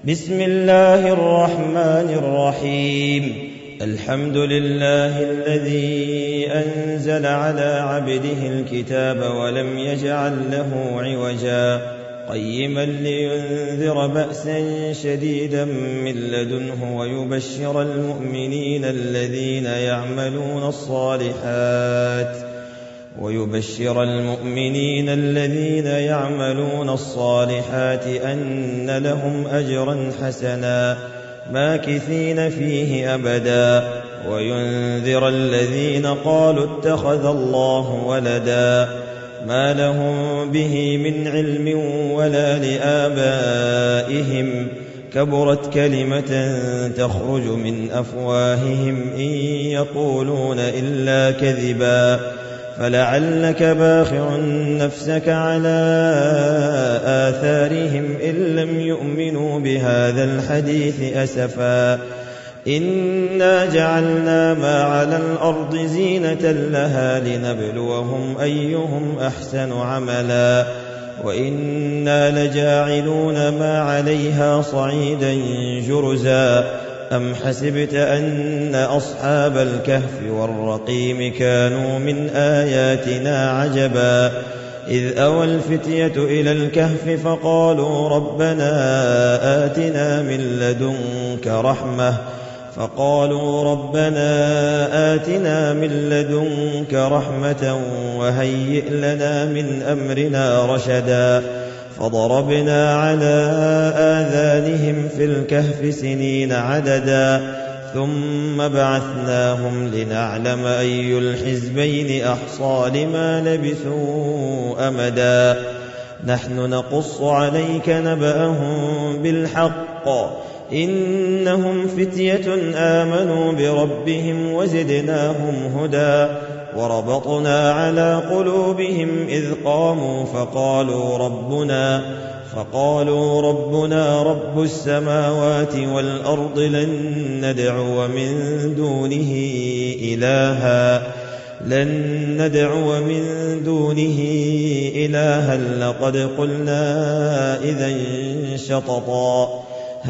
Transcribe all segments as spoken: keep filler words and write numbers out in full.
بسم الله الرحمن الرحيم. الحمد لله الذي أنزل على عبده الكتاب ولم يجعل له عوجا قيما لينذر بأسا شديدا من لدنه ويبشر المؤمنين الذين يعملون الصالحات ويبشر المؤمنين الذين يعملون الصالحات أن لهم أجرا حسنا ماكثين فيه أبدا وينذر الذين قالوا اتخذ الله ولدا ما لهم به من علم ولا لآبائهم كبرت كلمة تخرج من أفواههم إن يقولون إلا كذبا فلعلك باخع نفسك على آثارهم إن لم يؤمنوا بهذا الحديث أسفا إنا جعلنا ما على الأرض زينة لها لنبلوهم أيهم أحسن عملا وإنا لجاعلون ما عليها صعيدا جرزا أم حسبت أن أصحاب الكهف والرقيم كانوا من آياتنا عجبا إذ أوى الفتية إلى الكهف فقالوا ربنا آتنا من لدنك رحمة فقالوا ربنا آتنا من لدنك رحمة وهيئ لنا من أمرنا رشدا فضربنا على آذانهم في الكهف سنين عددا ثم بعثناهم لنعلم أي الحزبين أحصى لما لبثوا أمدا نحن نقص عليك نبأهم بالحق إنهم فتية آمنوا بربهم وزدناهم هدى وربطنا على قلوبهم إذ قاموا فقالوا ربنا فقالوا ربنا رب السماوات والأرض لن ندعو من دونه إلها لن ندعو من دونه إلها لقد قلنا إذا شططا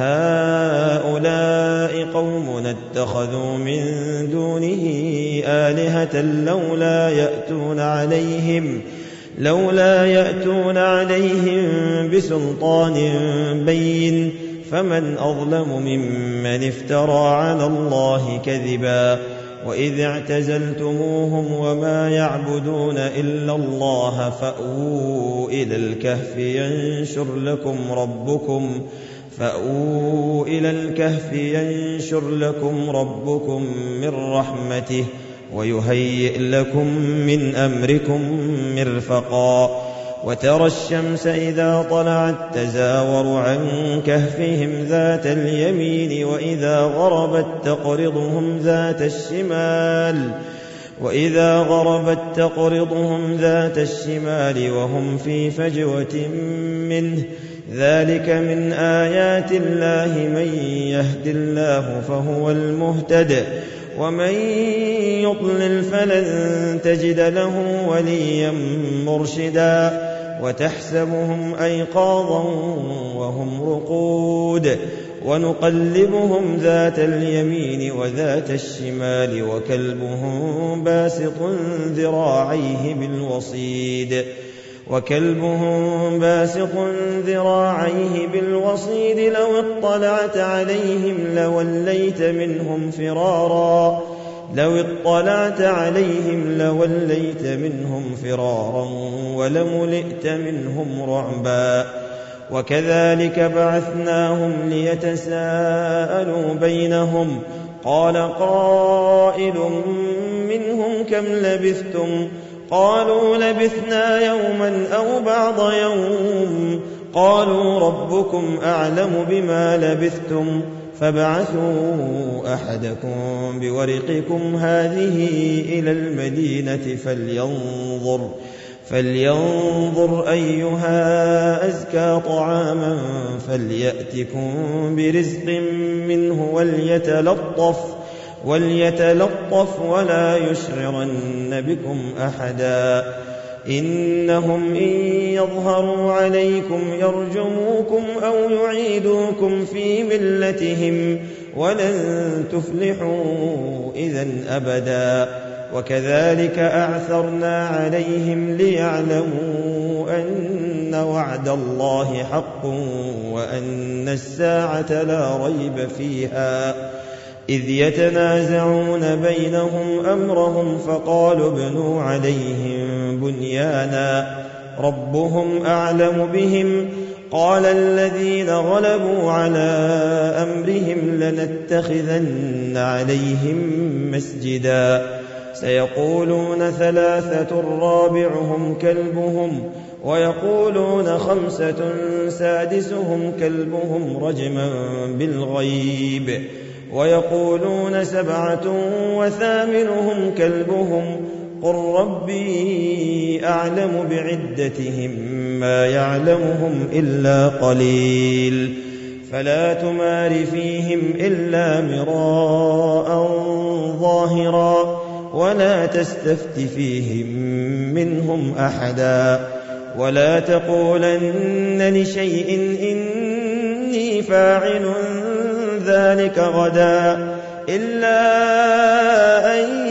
هؤلاء قومنا اتخذوا من دونه آلهة لولا يأتون عليهم لولا يأتون عليهم بسلطان بين فمن أظلم ممن افترى على الله كذبا وإذ اعتزلتموهم وما يعبدون إلا الله فأووا إلى الكهف ينشر لكم ربكم فأووا إلى الكهف ينشر لكم ربكم من رحمته ويهيئ لكم من أمركم مرفقا وترى الشمس إذا طلعت تزاور عن كهفهم ذات اليمين وإذا غربت تقرضهم ذات الشمال وإذا غربت تقرضهم ذات الشمال وهم في فجوة منه ذلك من آيات الله من يهد الله فهو المهتد ومن يضلل فلن تجد له وليا مرشدا وتحسبهم أيقاظا وهم رقود ونقلبهم ذات اليمين وذات الشمال وكلبهم باسط ذراعيه بالوصيد وكلبهم باسط ذراعيه بالوصيد لو اطلعت عليهم لوليت منهم فرارا لو اطلعت عليهم لوليت منهم فرارا ولملئت منهم رعبا وكذلك بعثناهم ليتساءلوا بينهم قال قائل منهم كم لبثتم قالوا لبثنا يوما أو بعض يوم قالوا ربكم أعلم بما لبثتم فابعثوا أحدكم بورقكم هذه إلى المدينة فلينظر فلينظر أيها أزكى طعاما فليأتكم برزق منه وليتلطف وليتلطف ولا يشعرن بكم أحدا إنهم إن يظهروا عليكم يرجموكم أو يعيدوكم في ملتهم ولن تفلحوا إذن أبدا وكذلك أعثرنا عليهم ليعلموا أن وعد الله حق وأن الساعة لا ريب فيها إذ يتنازعون بينهم أمرهم فقالوا ابنوا عليهم بنيانا ربهم أعلم بهم قال الذين غلبوا على أمرهم لنتخذن عليهم مسجدا سيقولون ثلاثة رابعهم كلبهم ويقولون خمسة سادسهم كلبهم رجما بالغيب ويقولون سبعة وثامنهم كلبهم قل ربي أعلم بعدتهم ما يعلمهم إلا قليل فلا تمار فيهم إلا مراء ظاهرا ولا تستفت فيهم منهم أحدا ولا تقولن لشيء إني فاعل ذلك غدا إلا أن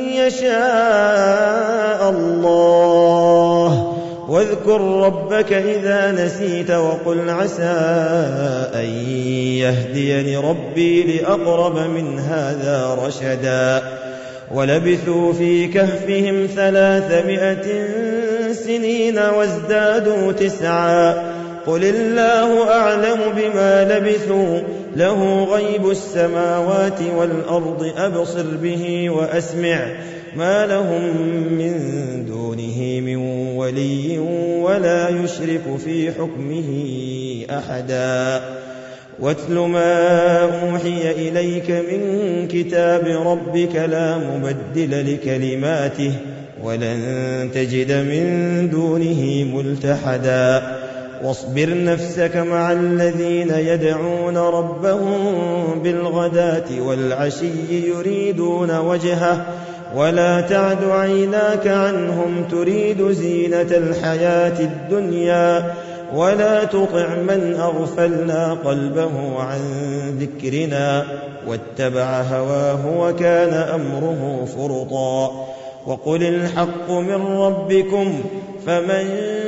يشاء الله واذكر ربك إذا نسيت وقل عسى أن يهديني ربي لأقرب من هذا رشدا ولبثوا في كهفهم ثلاثمائة سنين وازدادوا تسعا قل الله أعلم بما لبثوا له غيب السماوات والأرض أبصر به وأسمع ما لهم من دونه من ولي ولا يشرك في حكمه أحدا واتل ما أوحي إليك من كتاب ربك لا مبدل لكلماته ولن تجد من دونه ملتحدا واصبر نفسك مع الذين يدعون ربهم بالغداة والعشي يريدون وجهه ولا تعد عيناك عنهم تريد زينة الحياة الدنيا ولا تطع من أغفلنا قلبه عن ذكرنا واتبع هواه وكان أمره فرطا وقل الحق من ربكم فمن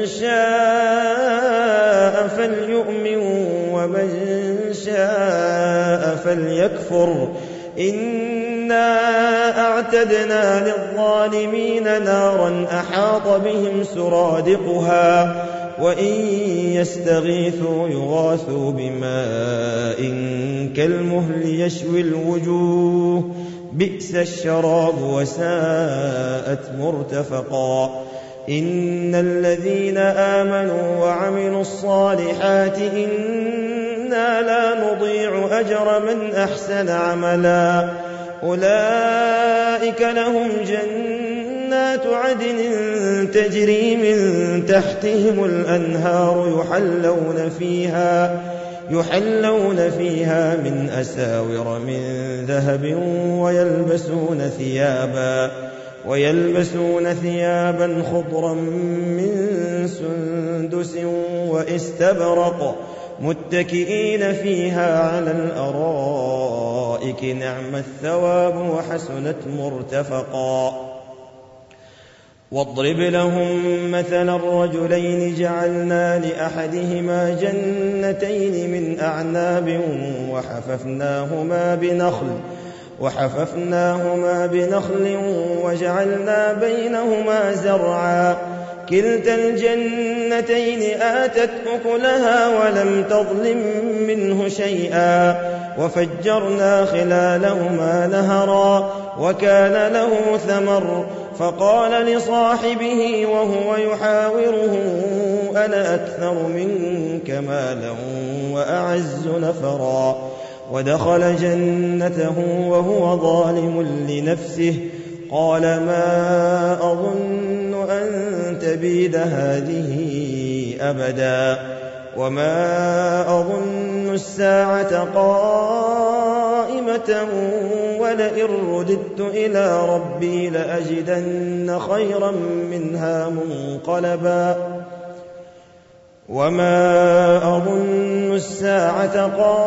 شاء فليؤمن ومن شاء فليكفر إنا أعتدنا للظالمين نارا أحاط بهم سرادقها وإن يستغيثوا يغاثوا بماء كالمهل يشوي الوجوه بئس الشراب وساءت مرتفقا إن الذين آمنوا وعملوا الصالحات إنا لا نضيع أجر من أحسن عملا أولئك لهم جنات عدن تجري من تحتهم الأنهار يحلون فيها يحلون فيها من أساور من ذهب ويلبسون ثيابا ويلبسون ثيابا خضرا من سندس واستبرق متكئين فيها على الأرائك نعم الثواب وحسنت مرتفقا واضرب لهم مثلا الرجلين جعلنا لأحدهما جنتين من أعناب وحففناهما بنخل وحففناهما بنخل وجعلنا بينهما زرعا كلتا الجنتين آتت أكلها ولم تظلم منه شيئا وفجرنا خلالهما نهرا وكان له ثمر فقال لصاحبه وهو يحاوره أنا أكثر منك مالا وأعز نفرا ودخل جنته وهو ظالم لنفسه قال ما أظن أن تبيد هذه أبدا وما أظن الساعة قائمة قائمة ولئن رددت إلى ربي لأجدن خيرا منها منقلبا وما أظن الساعة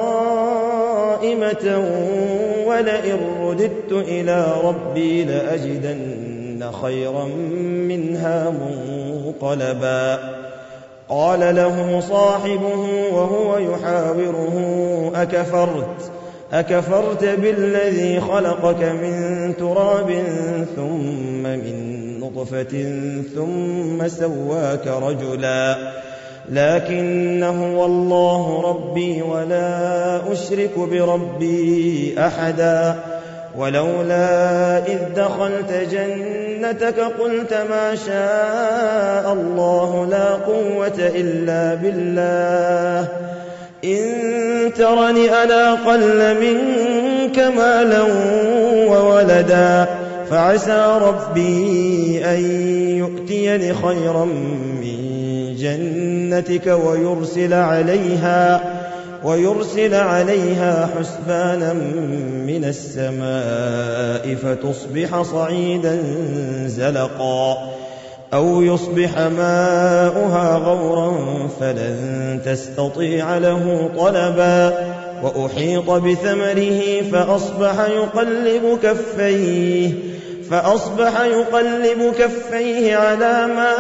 قائمة ولئن رددت إلى ربي لأجدن خيرا منها منقلبا قال له صاحبه وهو يحاوره أكفرت أكفرت بالذي خلقك من تراب ثم من نطفة ثم سواك رجلا لكن هو الله ربي ولا أشرك بربي أحدا ولولا إذ دخلت جنتك قلت ما شاء الله لا قوة إلا بالله إن ترني أنا أقل منك مالا وولدا فعسى ربي أن يؤتيني خيرا من جنتك ويرسل عليها ويرسل عليها حسبانا من السماء فتصبح صعيدا زلقا أو يصبح ماؤها غورا فلن تستطيع له طلبا وأحيط بثمره فأصبح يقلب كفيه فأصبح يقلب كفيه على ما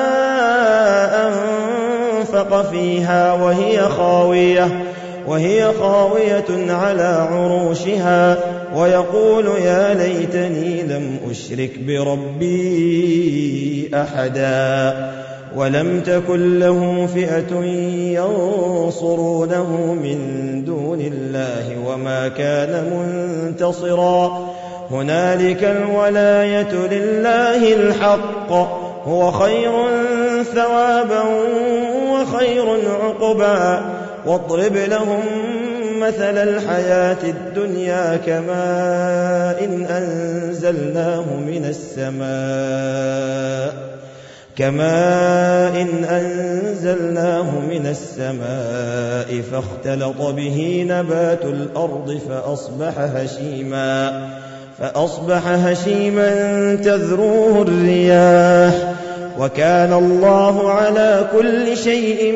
أنفق فيها وهي خاوية وهي خاوية على عروشها ويقول يا ليتني لم أشرك بربي أحدا ولم تكن له فئة ينصرونه من دون الله وما كان منتصرا هنالك الولاية لله الحق هو خير ثوابا وخير عقبا واضرب لهم مثل الحياة الدنيا كماء إن أنزلناه من السماء كماء إن أنزلناه من السماء فاختلط به نبات الأرض فأصبح هشيما فأصبح هشيما تذروه الرياح وكان الله على كل شيء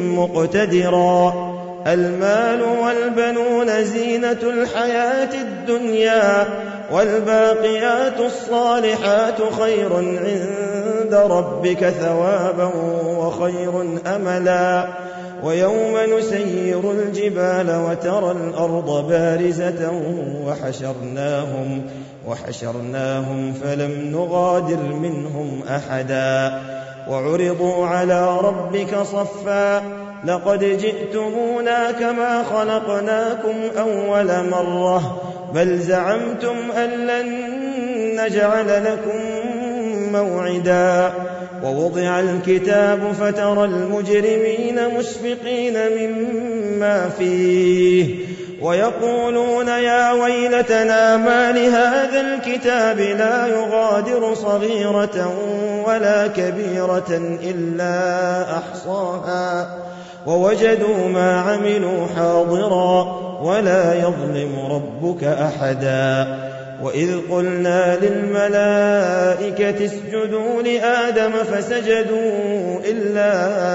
مقتدرا المال والبنون زينة الحياة الدنيا والباقيات الصالحات خير عند ربك ثوابا وخير أملا ويوم نسير الجبال وترى الأرض بارزة وحشرناهم وحشرناهم فلم نغادر منهم أحدا وعرضوا على ربك صفا لقد جئتمونا كما خلقناكم أول مرة بل زعمتم أن لن نجعل لكم موعدا ووضع الكتاب فترى المجرمين مشفقين مما فيه ويقولون يا ويلتنا ما لهذا الكتاب لا يغادر صغيرة ولا كبيرة إلا أحصاها ووجدوا ما عملوا حاضرا ولا يظلم ربك أحدا وإذ قلنا للملائكة اسجدوا لآدم فسجدوا إلا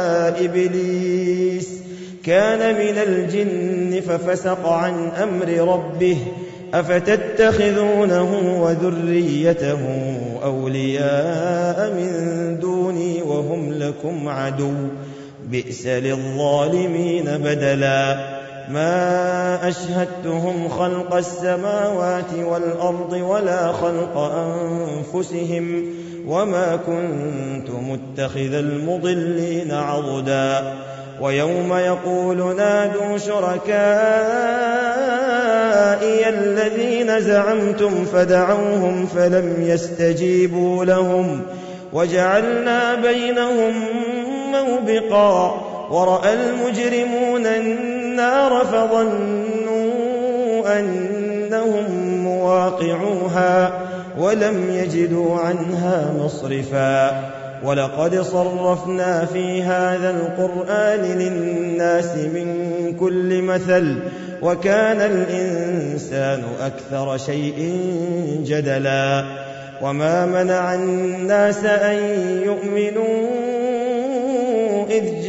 إبليس كان من الجن ففسق عن أمر ربه أفتتخذونه وذريته أولياء من دوني وهم لكم عدو بئس للظالمين بدلا ما أشهدتهم خلق السماوات والأرض ولا خلق أنفسهم وما كنت متخذ المضلين عضدا ويوم يقول نادوا شركائي الذين زعمتم فدعوهم فلم يستجيبوا لهم وجعلنا بينهم موبقا ورأى المجرمون النار فظنوا أنهم مواقعوها ولم يجدوا عنها مصرفا ولقد صرفنا في هذا القرآن للناس من كل مثل وكان الإنسان أكثر شيء جدلا وما منع الناس أن يؤمنوا إذ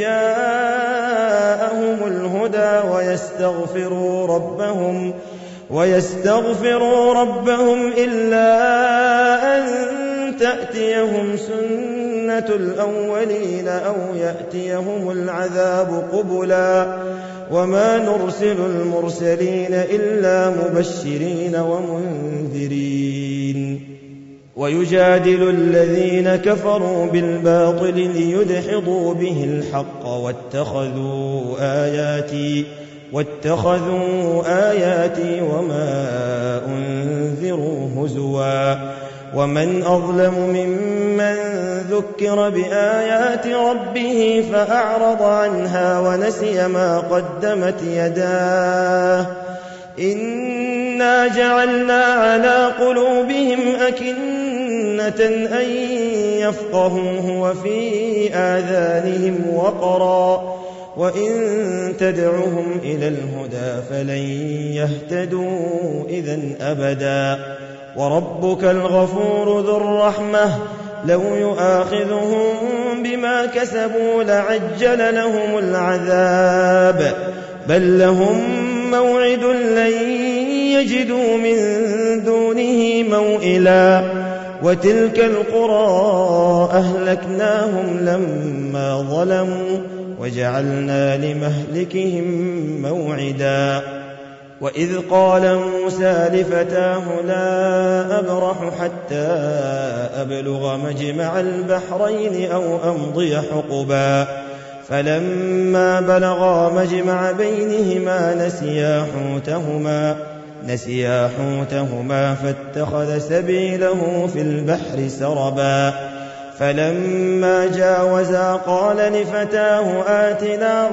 جاءهم الهدى ويستغفروا ربهم ويستغفروا ربهم إلا أن تأتيهم سنة الأولين أو يأتيهم العذاب قبلا وما نرسل المرسلين إلا مبشرين ومنذرين ويجادل الذين كفروا بالباطل ليدحضوا به الحق واتخذوا آياتي واتخذوا آياتي وما أنذروا هزوا ومن أظلم ممن ذكر بآيات ربه فأعرض عنها ونسي ما قدمت يداه إنا جعلنا على قلوبهم أكنة أن يفقهوه وفي آذانهم وقرا وإن تدعهم إلى الهدى فلن يهتدوا إذن أبدا وربك الغفور ذو الرحمة لو يؤاخذهم بما كسبوا لعجل لهم العذاب بل لهم موعد لن يجدوا من دونه موئلا وتلك القرى أهلكناهم لما ظلموا وجعلنا لمهلكهم موعدا وإذ قال موسى لفتاه لا أبرح حتى أبلغ مجمع البحرين أو أمضي حقبا فلما بلغا مجمع بينهما نسيا حوتهما نسيا حوتهما فاتخذ سبيله في البحر سربا فلما جاوزا قال لفتاه آتنا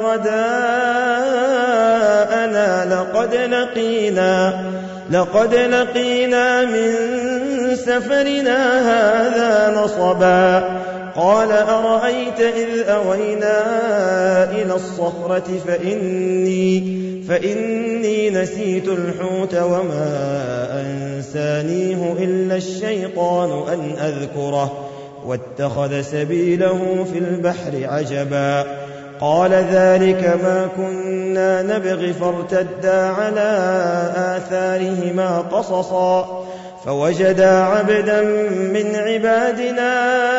غداءنا لقد لقينا لقد لقينا من سفرنا هذا نصبا قال أرأيت إذ أوينا إلى الصخرة فإني, فإني نسيت الحوت وما أنسانيه إلا الشيطان أن أذكره واتخذ سبيله في البحر عجبا قال ذلك ما كنا نبغي فارتدا على آثارهما قصصا فوجدا عبدا من عبادنا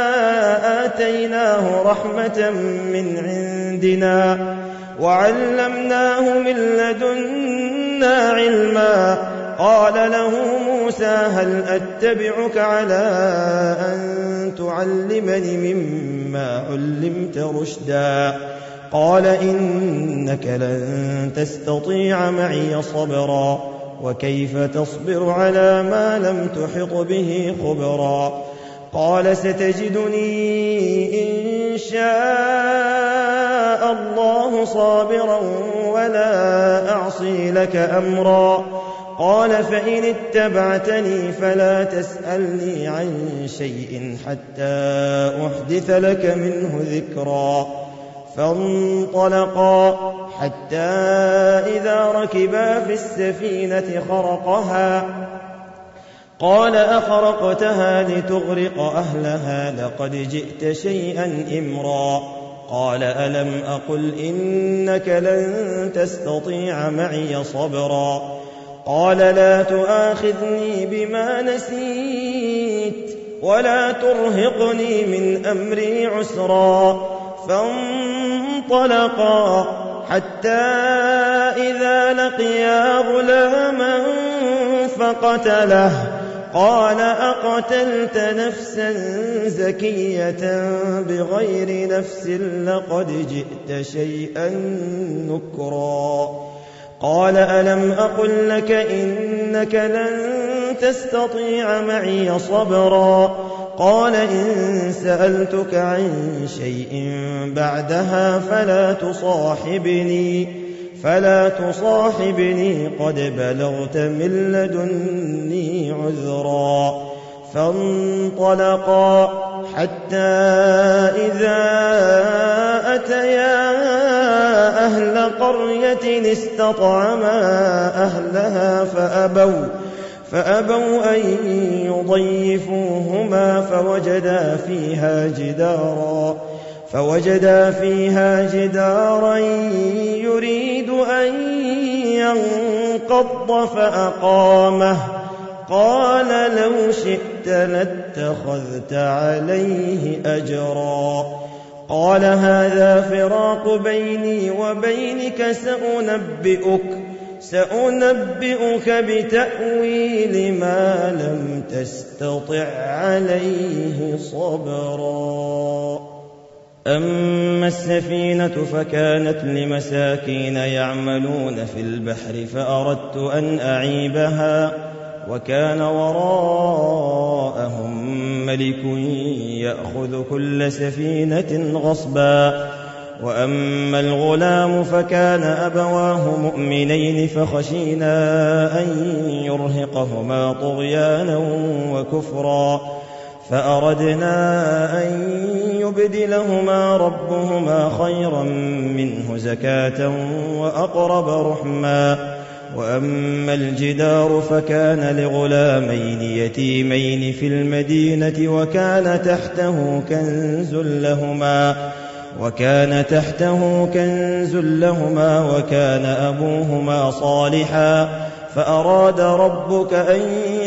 آتيناه رحمة من عندنا وعلمناه من لدنا علما قال له موسى هل أتبعك على أن تعلمني مما علمت رشدا قال إنك لن تستطيع معي صبرا وكيف تصبر على ما لم تحط به خبرا قال ستجدني إن شاء الله صابرا ولا أعصي لك أمرا قال فإن اتبعتني فلا تسألني عن شيء حتى أحدث لك منه ذكرا فانطلقا حتى إذا ركبا في السفينة خرقها قال أخرقتها لتغرق أهلها لقد جئت شيئا إمرا قال ألم أقل إنك لن تستطيع معي صبرا قال لا تؤاخذني بما نسيت ولا ترهقني من أمري عسرا فانطلقا حتى إذا لقيا غلاما فقتله قال أقتلت نفسا زكية بغير نفس لقد جئت شيئا نكرا قال ألم أقل لك إنك لن تستطيع معي صبرا قال إن سألتك عن شيء بعدها فلا تصاحبني فلا تصاحبني قد بلغت من لدني عذرا فانطلقا حتى إذا أتيا أهل قرية استطعما أهلها فأبوا فأبوا أن يضيفوهما فوجدا فيها جدارا فوجدا فيها جدارا يريد أن ينقض فأقامه قال لو شئت لاتخذت عليه أجرا قال هذا فراق بيني وبينك سأنبئك سأنبئك بتأويل ما لم تستطع عليه صبرا أما السفينة فكانت لمساكين يعملون في البحر فأردت أن أعيبها وكان وراءهم ملك يأخذ كل سفينة غصبا وأما الغلام فكان أبواه مؤمنين فخشينا أن يرهقهما طغيانا وكفرا فأردنا أن يبدلهما ربهما خيرا منه زكاة وأقرب رحما وأما الجدار فكان لغلامين يتيمين في المدينة وكان تحته كنز لهما وكان تحته كنز لهما وكان أبوهما صالحا فأراد ربك أن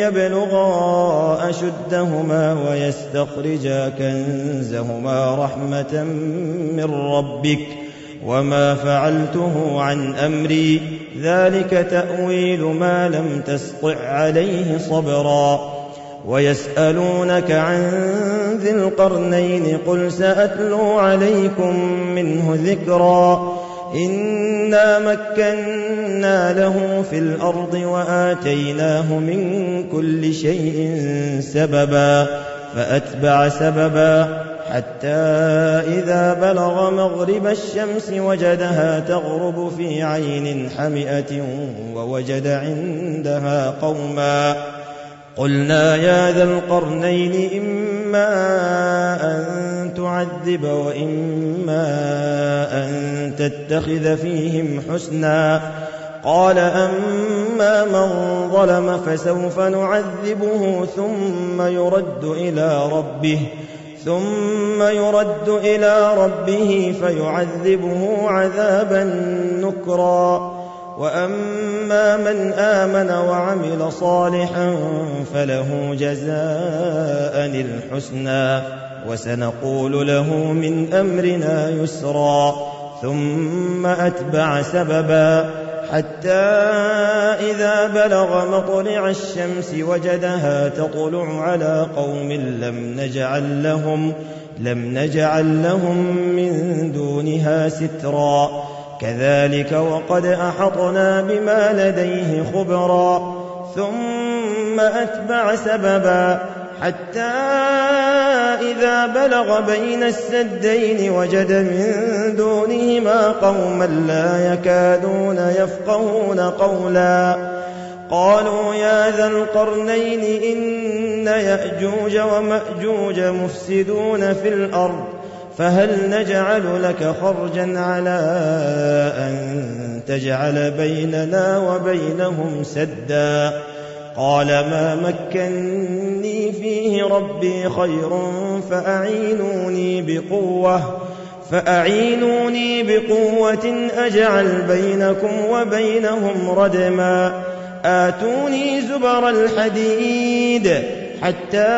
يبلغا أشدهما ويستخرجا كنزهما رحمة من ربك وما فعلته عن أمري ذلك تأويل ما لم تسطع عليه صبرا ويسألونك عن ذي القرنين قل سأتلو عليكم منه ذكرا إنا مكنا له في الأرض وآتيناه من كل شيء سببا فأتبع سببا حتى إذا بلغ مغرب الشمس وجدها تغرب في عين حمئة ووجد عندها قوما قلنا يا ذا القرنين إما أن تعذب وإما أن تتخذ فيهم حسنا قال أما من ظلم فسوف نعذبه ثم يرد إلى ربه ثم يرد إلى ربه فيعذبه عذابا نكرا وأما من آمن وعمل صالحا فله جزاء الحسنى وسنقول له من أمرنا يسرا ثم أتبع سببا حتى إذا بلغ مطلع الشمس وجدها تطلع على قوم لم نجعل لهم لم نجعل لهم من دونها سترا كذلك وقد أحطنا بما لديه خبرا ثم أتبع سببا حتى إذا بلغ بين السدين وجد من دونهما قوما لا يكادون يفقهون قولا قالوا يا ذا القرنين إن يأجوج ومأجوج مفسدون في الأرض فهل نجعل لك خرجا على أن تجعل بيننا وبينهم سدا قال ما مكني فيه ربي خير فأعينوني بقوة فأعينوني بقوة أجعل بينكم وبينهم ردما آتوني زبر الحديد حتى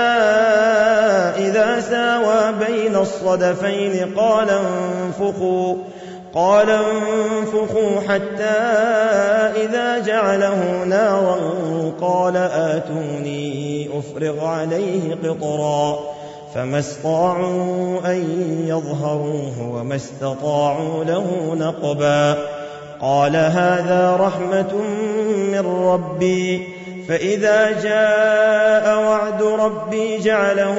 إذا ساوى بين الصدفين قال انفخوا قال انفخوا حتى إذا جعله نارا قال آتوني أفرغ عليه قطرا فما استطاعوا أن يظهروه وما استطاعوا له نقبا قال هذا رحمة من ربي فإذا جاء وعد ربي جعله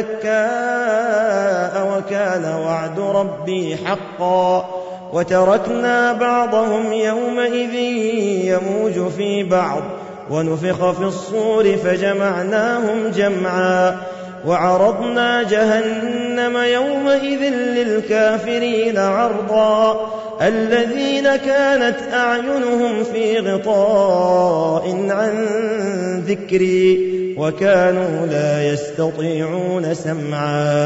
دكاء وكان وعد ربي حقا وتركنا بعضهم يومئذ يموج في بعض ونفخ في الصور فجمعناهم جمعا وعرضنا جهنم يومئذ للكافرين عرضا الذين كانت أعينهم في غطاء عن ذكري وكانوا لا يستطيعون سمعا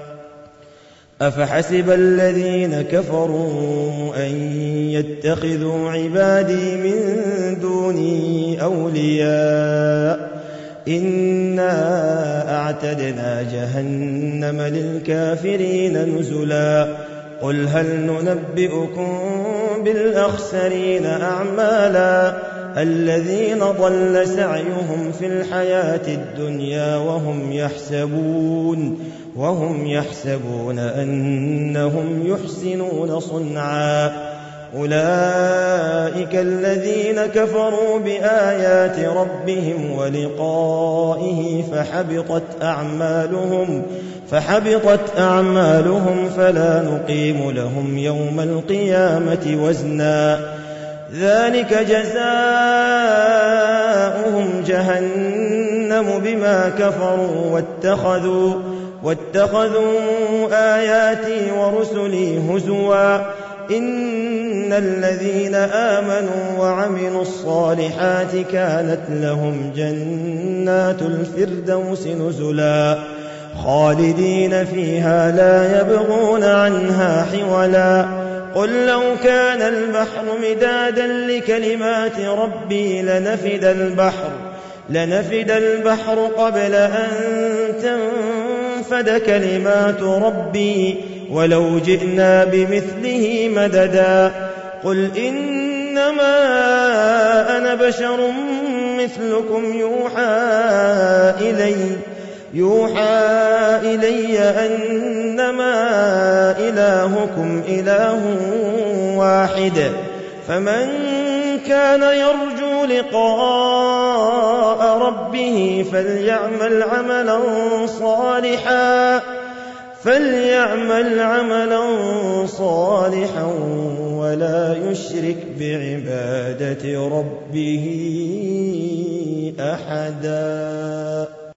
أفحسب الذين كفروا أن يتخذوا عبادي من دوني أولياء إنا أعتدنا جهنم للكافرين نزلا قل هل ننبئكم بالأخسرين أعمالا الذين ضل سعيهم في الحياة الدنيا وهم يحسبون وهم يحسبون أنهم يحسنون صنعا أولئك الذين كفروا بآيات ربهم ولقائه فحبطت أعمالهم فحبطت أعمالهم فلا نقيم لهم يوم القيامة وزنا ذلك جزاؤهم جهنم بما كفروا واتخذوا واتخذوا آياتي ورسلي هزوا إن الذين آمنوا وعملوا الصالحات كانت لهم جنات الفردوس نزلا خالدين فيها لا يبغون عنها حولا قل لو كان البحر مدادا لكلمات ربي لنفد البحر لنفد البحر قبل أن تنفد كلمات ربي ولو جئنا بمثله مددا قل إنما أنا بشر مثلكم يوحى إلي يوحى إلي أنما إلهكم إله واحد فمن كان يرجو لقاء ربه فليعمل عملا صالحا فليعمل عملا صالحا ولا يشرك بعبادة ربه أحدا.